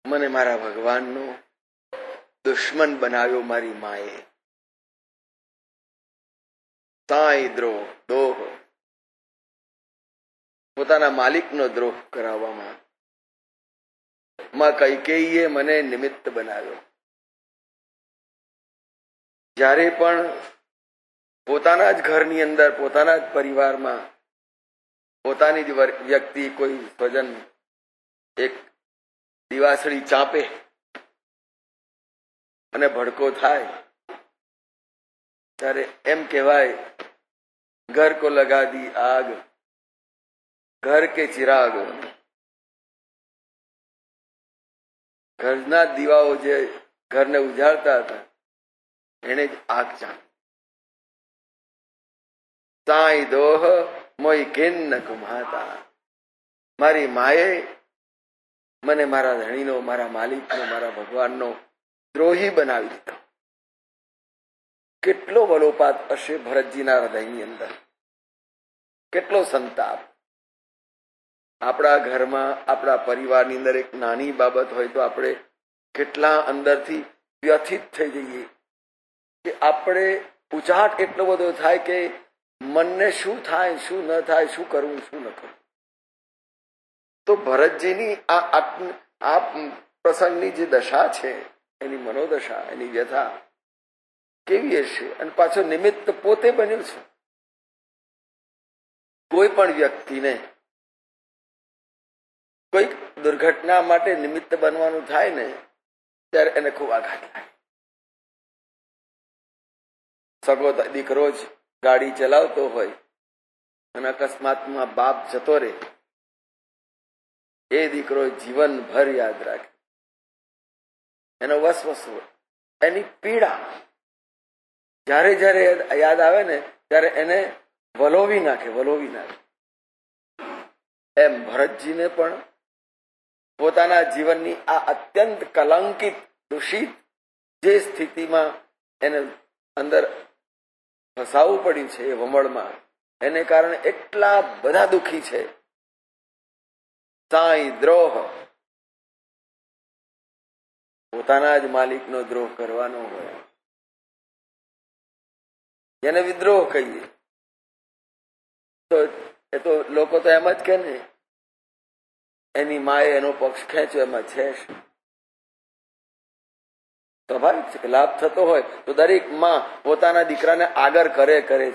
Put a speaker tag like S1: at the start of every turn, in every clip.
S1: મને મારા ભગવાનનો દુશ્મન બનાવ્યો મારી માએ. તાઈ દ્રોહ દોહ, પોતાના માલિકનો દ્રોહ કરાવવામાં માં કૈકેયીએ મને નિમિત્ત બનાવ્યો. જ્યારે પણ પોતાના જ ઘરની અંદર, પોતાના જ પરિવારમાં પોતાની જ વ્યક્તિ, કોઈ સ્વજન એક દિવાસળી ચાપે અને ભડકો થાય, ત્યારે એમ કહેવાય, ઘર કો લગા દી આગ, ઘર કે ચિરાગ. ઘરના દીવાઓ જે ઘરને ઉજાડતા હતા એને જ આગ ચાંપી. તાઈ દોહ મોઈ કિન્ન કુમાતા, મારી માએ મને મારા ધણીનો, મારા માલિકનો, મારા ભગવાનનો દ્રોહી બનાવી દીધો. કેટલો વલોપાત હશે ભરતજીના હૃદયની અંદર, કેટલો સંતાપ. આપણા ઘરમાં, આપણા પરિવારની અંદર એક નાની બાબત હોય તો આપણે કેટલા અંદરથી વ્યથિત થઈ જઈએ કે આપણે ઉચાટ એટલો બધો થાય કે મનને શું થાય, શું ન થાય, શું કરવું, શું ન કરવું. તો ભરતજીની આ પ્રસંગની જે દશા છે, એની મનોદશા, એની વ્યથા કેવી હશે? અને પાછો નિમિત્ત પોતે બન્યો છે. કોઈ પણ વ્યક્તિને કોઈક દુર્ઘટના માટે નિમિત્ત બનવાનું થાય ને, ત્યારે એને ખૂબ આઘાત લાગે. સગો દીકરો જ ગાડી ચલાવતો હોય અને અકસ્માતમાં બાપ જતો રહે, એ દીકરો જીવનભર યાદ રાખે. એનો વસવસો, એની પીડા જ્યારે જ્યારે યાદ આવે ને ત્યારે એને વલોવી નાખે, વલોવી નાખે. એમ ભરતજીને પણ પોતાના જીવનની આ અત્યંત કલંકિત, દૂષિત જે સ્થિતિમાં એને અંદર ફસાવવું પડ્યું છે, એ વમળમાં, એને કારણે એટલા બધા દુઃખી છે. તાઈ દ્રોહ, પોતાના જ માલિકનો દ્રોહ કરવાનો હોય, એને વિદ્રોહ કહીએ તો એ તો લોકો તો એમ જ કે ને, એની માએ એનો પક્ષ ખેંચ્યો, એમાં છે સ્વાભાવિક છે કે લાભ થતો હોય તો દરેક માં પોતાના દીકરાને આગળ કરે છે.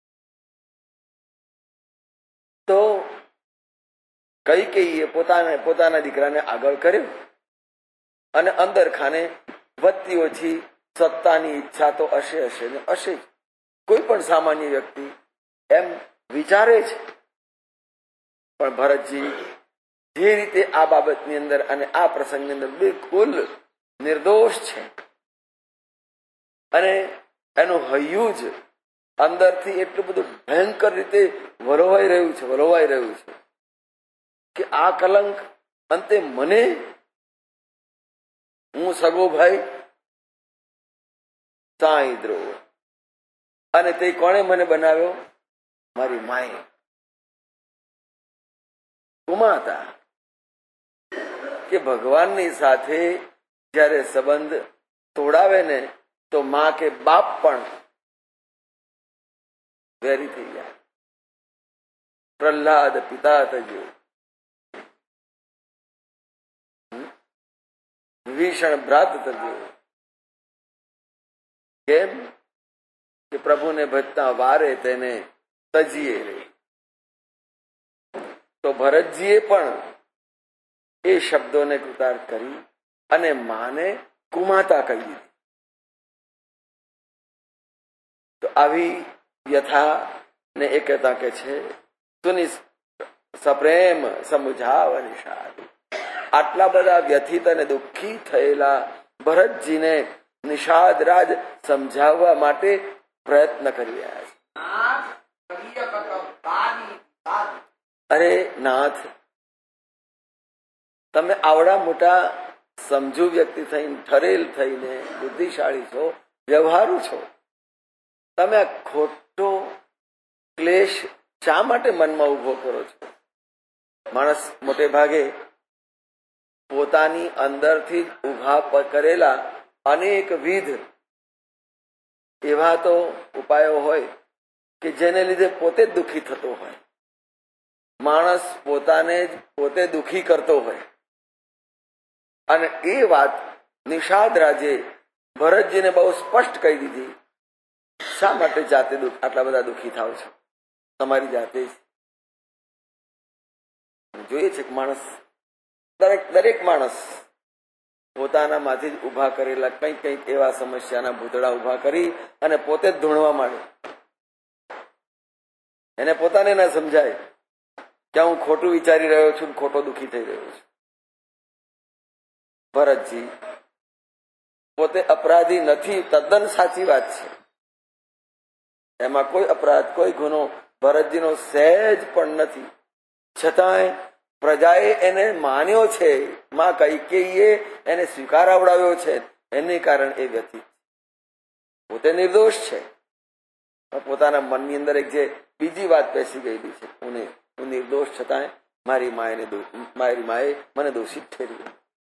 S1: તો કૈકેયીએ પોતાના દીકરાને આગળ કર્યો અને અંદર ખાને વધતી ઓછી સત્તાની ઈચ્છા તો હશે ને હશે જ. કોઈ પણ સામાન્ય વ્યક્તિ એમ વિચારે છે. પણ ભરતજી જે રીતે આ બાબતની અંદર અને આ પ્રસંગની અંદર બિલકુલ નિર્દોષ છે અને એનું હૈયું જ અંદરથી એટલું બધું ભયંકર રીતે વલોવાઈ રહ્યું છે કે આ કલંક અંતે મને, હું સગો ભાઈ, તાઈ દ્રોહ, અને તે કોણે મને બનાવ્યો? મારી માએ. કુમાતા, કે ભગવાનની સાથે જ્યારે સંબંધ તોડાવે ને તો માં કે બાપ પણ વેરી થઈ જાય. પ્રહલાદ પિતા તજો, વિભીષણ ભ્રાત તજો. કેમ કે પ્રભુને ભજતા વારે તેને તજીએ રે. તો ભરતજીએ પણ એ શબ્દોને કૃતાર્થ કરી અને માને કુમાતા કહી દીધી. તો આવી વ્યથા ને એ કહેતા કે છે તુની સપ્રેમ સમુઝાવ નિષાદ. આટલા બધા વ્યથિત અને દુઃખી થયેલા ભરતજીને નિષાદ રાજ સમજાવવા માટે પ્રયત્ન કરી રહ્યા છે. અરે નાથ, તમે આવડા મોટા સમજુ વ્યક્તિ થઈને, ઠરેલ થઈને, બુદ્ધિશાળી છો, વ્યવહારુ છો, તમે આ ખોટો ક્લેશ શા માટે મનમાં ઉભો કરો છો? માણસ મોટે ભાગે પોતાની અંદરથી જ ઉભા કરેલા અનેકવિધ એવા તો ઉપાયો હોય કે જેને લીધે પોતે જ દુઃખી થતો હોય, માણસ પોતાને જ પોતે દુઃખી કરતો હોય. અને એ વાત નિષાદ રાજે ભરતજીને બહુ સ્પષ્ટ કહી દીધી. શા માટે જાતે આટલા બધા દુઃખી થાવ છો? તમારી જાતે જ જોઈએ છે કે માણસ, દરેક માણસ પોતાનામાંથી જ ઉભા કરેલા કંઈક કંઈક એવા સમસ્યાના ભૂતળા ઉભા કરી અને પોતે જ ધૂણવા માંડે. એને પોતાને ના સમજાય કે હું ખોટું વિચારી રહ્યો છું, ખોટો દુઃખી થઈ રહ્યો છું. ભરતજી પોતે અપરાધી નથી, તદ્દન સાચી વાત છે. એમાં કોઈ અપરાધ, કોઈ ગુનો ભરતજીનો સહેજ પણ નથી. છતાંય પ્રજાએ એને માન્યો છે, માં કૈકેયીએ એને સ્વીકાર આવડાવ્યો છે, એને કારણે એ વ્યથિત. પોતે નિર્દોષ છે, પોતાના મનની અંદર એક જે બીજી વાત બેસી ગયેલી છે, હું નિર્દોષ છતાંય મારી માએ મને દોષિત ઠેરવ્યો.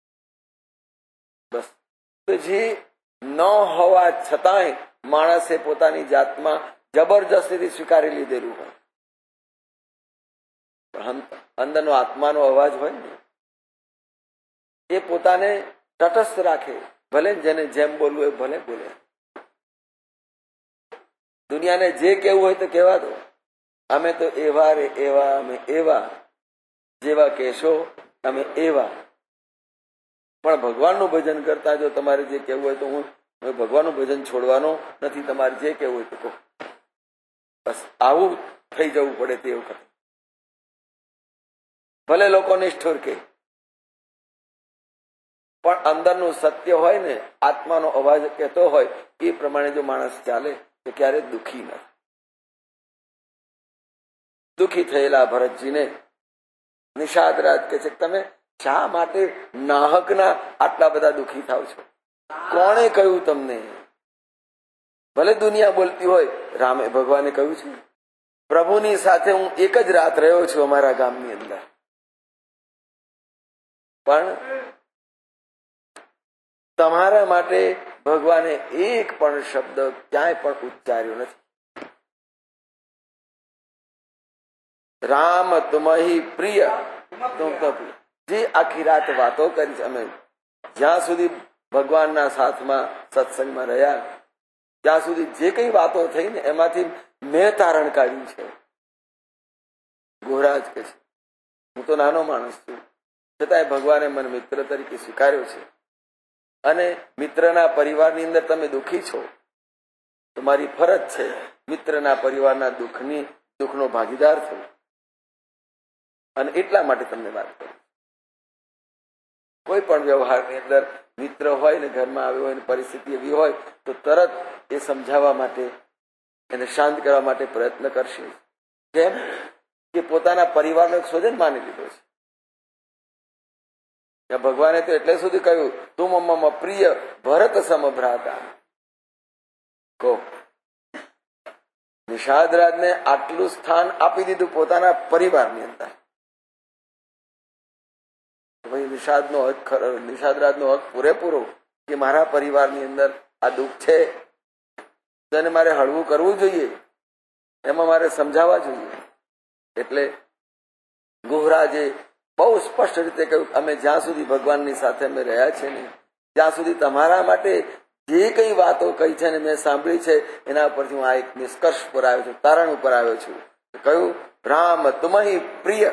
S1: બસ. તો જે ન હોવા છતાંય માણસે પોતાની જાતમાં જબરજસ્તીથી સ્વીકારી લીધેલું હોય, અંદરનો આત્માનો અવાજ હોય ને, એ પોતાને તટસ્થ રાખે. ભલે જેને જેમ બોલવું એ ભલે બોલે, દુનિયાને જે કેવું હોય તો કહેવા દો. અમે તો એવા રે એવા, અમે એવા, જેવા કહેશો અમે એવા. પણ ભગવાનનું ભજન કરતા જો તમારે જે કહેવું હોય તો હું ભગવાનનું ભજન છોડવાનો નથી, તમારે જે કહેવું હોય તો કહો. બસ આવું થઈ જવું પડે તે વખતે. ભલે લોકો નિષ્ઠુર કે, પણ અંદરનું સત્ય હોય ને, આત્માનો અવાજ કહેતો હોય, એ પ્રમાણે જો માણસ ચાલે તો ક્યારે દુઃખી નથી. દુઃખી થયેલા ભરતજીને નિષાદ રાજ કહે છે, તમે શા માટે નાહકના આટલા બધા દુઃખી થાવ છો? કોણે કહ્યું તમને? ભલે દુનિયા બોલતી હોય, રામે ભગવાને કહ્યું છે, પ્રભુની સાથે હું એક જ રાત રહ્યો છું અમારા ગામની અંદર, પણ તમારા માટે ભગવાને એક પણ શબ્દ ક્યાંય પણ ઉચ્ચાર્યો નથી. રામ તુમહી પ્રિય, તુમ તો પ્રિય. જે આખી રાત વાતો કરી છે અમે, જ્યાં સુધી ભગવાનના સાથમાં સત્સંગમાં રહ્યા, ત્યાં સુધી જે કઈ વાતો થઈ ને એમાંથી મેં તારણ કાઢ્યું છે. ગોરાજ કે છે, હું તો નાનો માણસ છું, છતાંય ભગવાને મને મિત્ર તરીકે સ્વીકાર્યો છે, અને મિત્રના પરિવારની અંદર તમે દુઃખી છો, તમારી ફરજ છે મિત્રના પરિવારના દુઃખનો ભાગીદાર થવું, અને એટલા માટે તમને વાત કરું. કોઈ પણ વ્યવહારની અંદર મિત્ર હોય ને, ઘરમાં આવ્યો હોય ને, પરિસ્થિતિ એવી હોય તો તરત એ સમજાવવા માટે, એને શાંત કરવા માટે પ્રયત્ન કરશે. કેમ કે પોતાના પરિવારનો એક સ્વજન માની લીધો છે. ભગવાને તો એટલે સુધી કહ્યું, તું મમ પ્રિય ભરત સમભ્રાતા. કહો, નિષાદ રાજને આટલું સ્થાન આપી દીધું પોતાના પરિવારની અંદર. નિષાદ રાજનો હક પૂરેપૂરો કે મારા પરિવારની અંદર આ દુઃખ છે, તેને મારે હળવું કરવું જોઈએ, એમાં મારે સમજાવવા જોઈએ. એટલે ગુહરાજે બહુ સ્પષ્ટ રીતે કહ્યું, અમે જ્યાં સુધી ભગવાનની સાથે અમે રહ્યા છે ને, ત્યાં સુધી તમારા માટે જે કઈ વાતો કહી છે ને મેં સાંભળી છે, એના ઉપરથી હું આ એક નિષ્કર્ષ પર આવ્યો છું, તારણ ઉપર આવ્યો છું. કહ્યું, રામ તુમહી પ્રિય,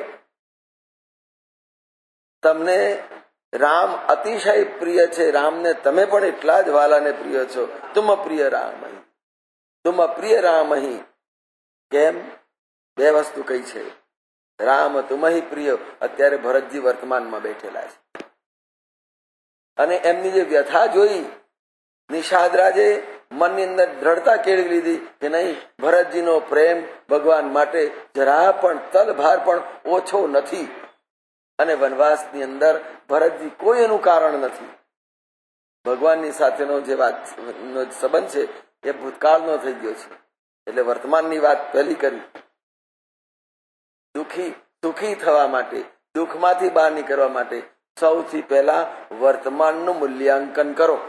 S1: તમને રામ અતિશય પ્રિય છે, રામને તમે પણ એટલા જ વાલાને પ્રિય છો. તુમ પ્રિય રામ, તુમ પ્રિય રામ. કેમ? બે વસ્તુ કઈ છે, રામ તુમહી પ્રિય. અત્યારે ભરતજી વર્તમાનમાં બેઠેલા છે, અને એમની જે વ્યથા જોઈ નિષાદ રાજે મનની અંદર દ્રઢતા કેળવી લીધી કે નહીં, ભરતજીનો પ્રેમ ભગવાન માટે જરા પણ તલભાર પણ ઓછો નથી, અને વનવાસની અંદર ભરતજી કોઈ એનું કારણ નથી. ભગવાનની સાથેનો જે વાતનો સંબંધ છે એ ભૂતકાળનો થઈ ગયો છે, એટલે વર્તમાનની વાત પહેલી કરી. સુખી થવા માટે, દુઃખમાંથી બહાર નીકળવા માટે સૌથી પહેલા વર્તમાનનું મૂલ્યાંકન કરો,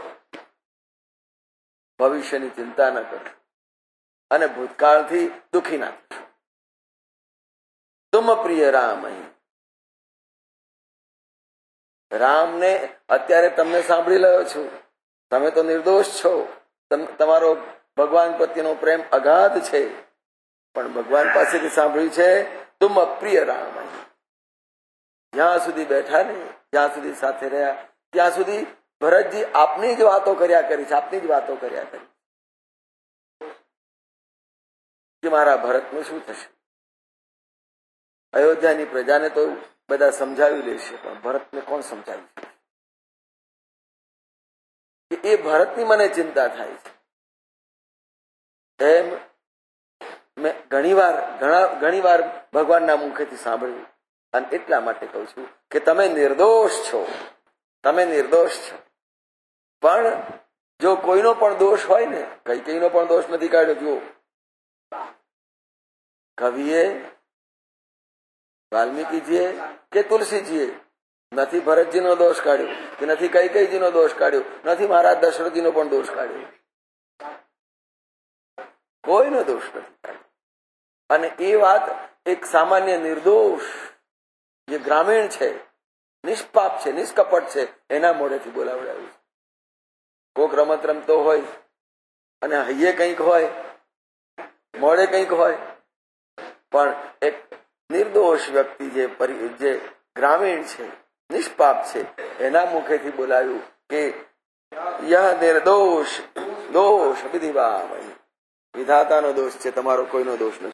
S1: ભવિષ્યની ચિંતા ન કરો અને ભૂતકાળથી દુઃખી ના થશો. તુમ પ્રિય રામ. રામને અત્યારે તમને સાંભળી રહ્યો છું. તમે તો નિર્દોષ છો, તમારો ભગવાન પ્રત્યેનો પ્રેમ અગાધ છે, પણ ભગવાન પાસેથી સાંભળ્યું છે તુમ પ્રિય રામ. જ્યાં સુધી બેઠા ને, જ્યાં સુધી સાથે રહ્યા, ત્યાં સુધી ભરતજી આપની જ વાતો કર્યા કરી છે, આપની જ વાતો કર્યા કરી કે મારા ભરતનું શું થશે. અયોધ્યાની પ્રજાને તો બધા સમજાવી લેશે, પણ ભરતને કોણ સમજાવી શકે? એ ભરતની મને ચિંતા થાય છે. એમ મેં ઘણી વાર ભગવાનના મુખેથી સાંભળ્યું, અને એટલા માટે કહું છું કે તમે નિર્દોષ છો, તમે નિર્દોષ છો. પણ જો કોઈનો પણ દોષ હોય ને, કઈકઈનો પણ દોષ નથી કાઢ્યો. જુઓ, કવિએ, વાલ્મીકીજીએ કે તુલસીજીએ નથી ભરતજીનો દોષ કાઢ્યો, કે નથી કૈકેયીજીનો દોષ કાઢ્યો, નથી મહારાજ દશરથજીનો પણ દોષ કાઢ્યો. કોઈનો દોષ નથી કાઢ્યો. અને એ વાત એક સામાન્ય નિર્દોષ, જે ગ્રામીણ છે, નિષ્પાપ છે, નિષ્કપટ છે, એના મોઢેથી બોલાવડાવ્યું છે. કોક રમત રમતો હોય અને હૈયે કંઈક હોય, મોડે કંઈક હોય, પણ એક નિર્દોષ વ્યક્તિ જે ગ્રામીણ છે, નિષ્પાપ છે, એના મુખેથી બોલાવ્યું કે યહ નિર્દોષ દોષ વિધિવા. વિધાતાનો દોષ છે, તમારો કોઈનો દોષ નથી.